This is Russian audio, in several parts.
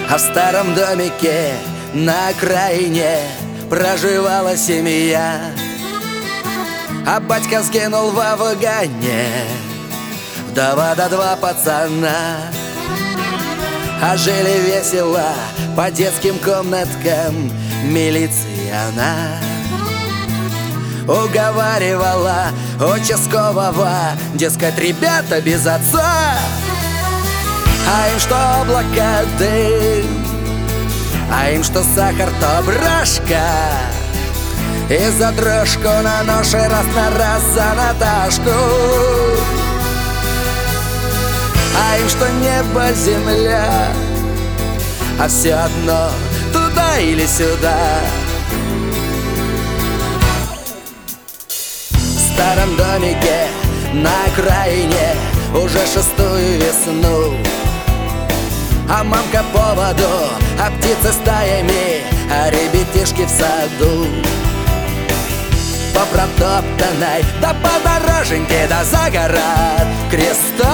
А в старом домике на окраине проживала семья. А батька сгинул в Афгане, вдова да два пацана. А жили весело по детским комнаткам милиция она. Уговаривала участкового, дескать, ребята без отца. А им что облака дым, а им что сахар, то брашка. И за дрожку на ноши раз на раз за Наташку. А им что небо, земля, а все одно туда или сюда. В старом домике на окраине уже шестую весну. А мамка по воду, а птицы стаями, а ребятишки в саду. По протоптанной, да по дороженьке, да за город крестом.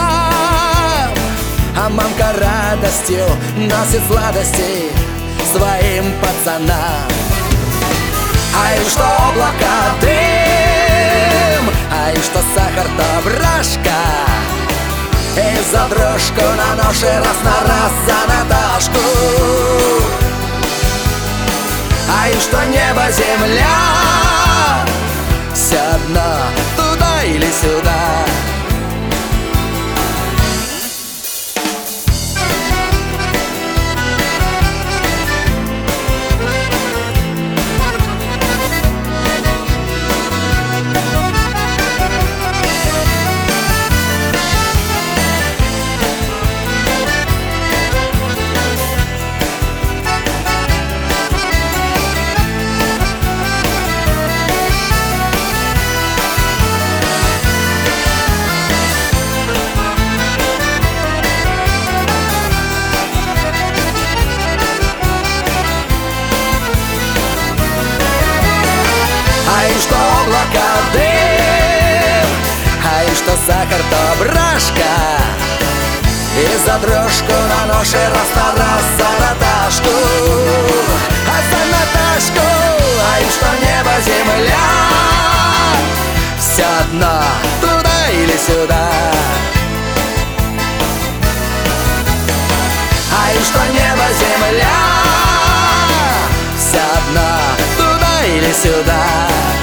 А мамка радостью носит сладости своим пацанам. А им что облака дым, а им что сахар, то брашка. И за дрожку на ноши раз на раз за Наташку. А им что небо, земля, все одно туда или сюда. А им что облака дым, а им что сахар, то брашка. И за дрожку на ноши раз на раз за Наташку. А за Наташку, а им что небо, земля, все одно туда или сюда. А им что небо, земля, все одно туда или сюда.